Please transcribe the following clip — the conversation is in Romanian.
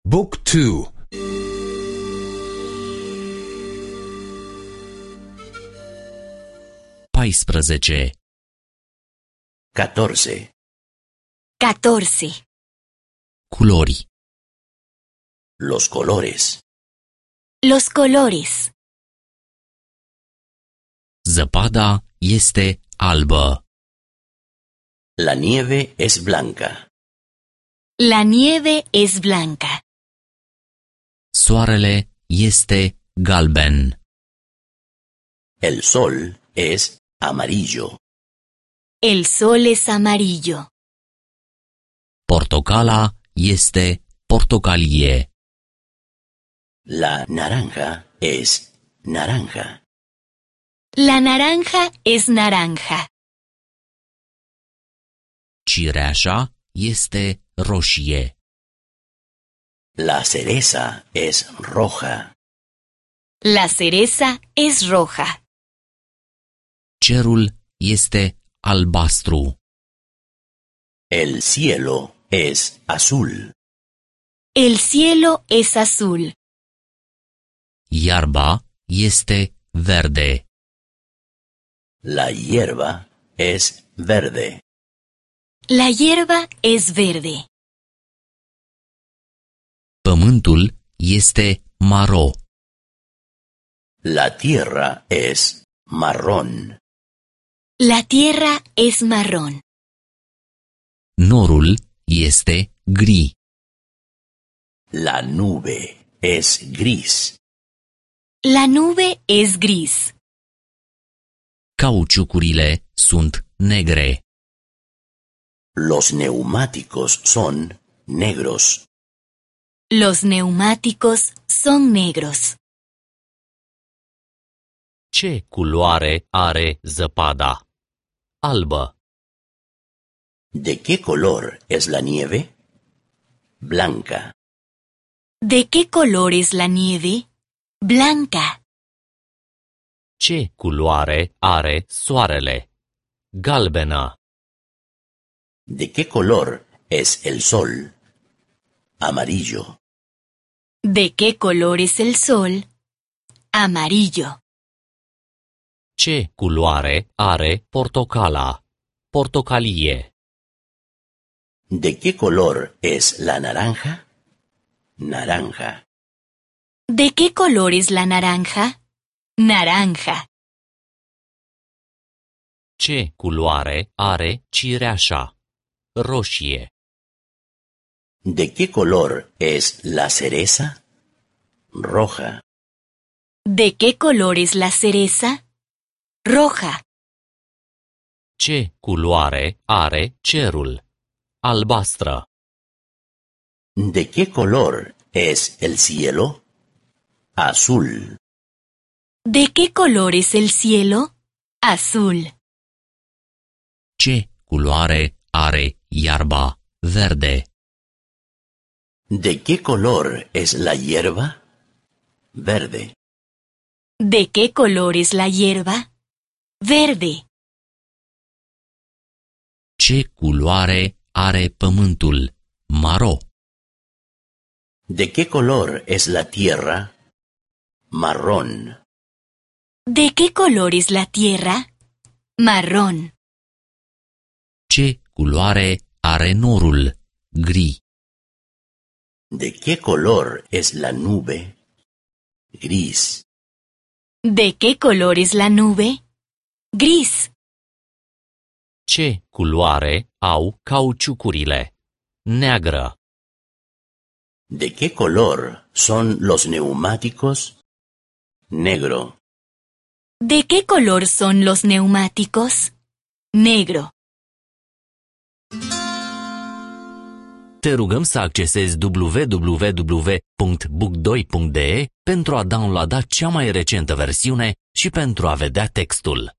Book 2. 14. 14. 14. Culori. Los colores. Los colores. Zăpada este albă. La nieve es blanca. La nieve es blanca. Soarele este galben. El sol es amarillo. El sol es amarillo. Portocala este portocalie. La naranja es naranja. La naranja es naranja. Cireașa este roșie. La cereza es roja. La cereza es roja. Cerul este albastru. El cielo es azul. El cielo es azul. Iarba este verde. La hierba es verde. La hierba es verde. Pământul este maro. La tierra es marrón. La tierra es marrón. Norul este gri. La nube es gris. La nube es gris. Cauciucurile sunt negre. Los neumáticos son negros. Los neumáticos son negros. Ce culoare are zăpada? Albă. ¿De qué color es la nieve? Blanca. ¿De qué color es la nieve? Blanca. Ce culoare are soarele? Galbenă. ¿De qué color es el sol? Amarillo. ¿De qué color es el sol? Amarillo. Ce culoare are portocala? Portocalie. ¿De qué color es la naranja? Naranja. ¿De qué color es la naranja? Naranja. Ce culoare are cireașa? Roșie. ¿De qué color es la cereza? Roja. ¿De qué color es la cereza? Roja. Ce culoare are cerul? Albastră. ¿De qué color es el cielo? Azul. ¿De qué color es el cielo? Azul. Ce culoare are iarba? Verde. ¿De qué color es la hierba? Verde. ¿De qué color es la hierba? Verde. Ce culoare are pământul? Maro. ¿De qué color es la tierra? Marrón. ¿De qué color es la tierra? Marrón. Ce culoare are norul? Gri. ¿De qué color es la nube? Gris. ¿De qué color es la nube? Gris. Ce culoare au cauciucurile? Neagră. ¿De qué color son los neumáticos? Negro. ¿De qué color son los neumáticos? Negro. Te rugăm să accesezi www.book2.de pentru a downloada cea mai recentă versiune și pentru a vedea textul.